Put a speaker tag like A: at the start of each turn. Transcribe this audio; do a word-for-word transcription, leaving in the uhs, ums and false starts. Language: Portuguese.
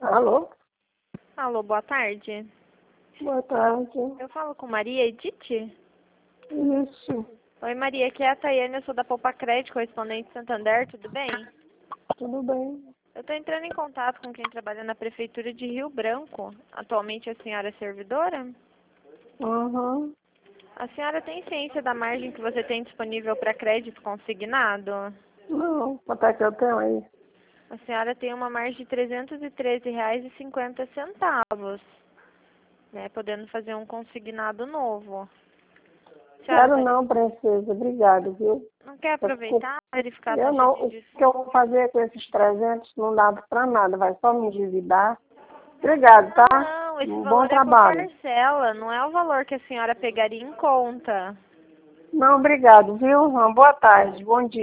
A: Alô?
B: Alô, boa tarde.
A: Boa tarde.
B: Eu falo com Maria Edith?
A: Isso,
B: Oi, Maria, aqui é a Tayane, eu sou da Poupa Crédito, correspondente Santander, tudo bem?
A: tudo bem?
B: Eu estou entrando em contato com quem trabalha na Prefeitura de Rio Branco. Atualmente a senhora é servidora?
A: Uhum.
B: A senhora tem ciência da margem que você tem disponível para crédito consignado?
A: Não, quanto é que eu tenho aí?
B: A senhora tem uma margem de trezentos e treze reais e cinquenta centavos, né, podendo fazer um consignado novo. A senhora
A: Quero
B: tá-
A: não, princesa. Obrigado, viu?
B: não quer
A: Desculpa.
B: aproveitar, verificar a
A: Eu
B: taxa
A: não,
B: de
A: o
B: juros?
A: que eu vou fazer com esses trezentos não dá pra nada, vai só me endividar. Obrigado, tá?
B: Não, esse
A: Um bom
B: valor é por
A: trabalho.
B: parcela, não é o valor que a senhora pegaria em conta.
A: Não, obrigado, viu? Uma boa tarde, bom dia.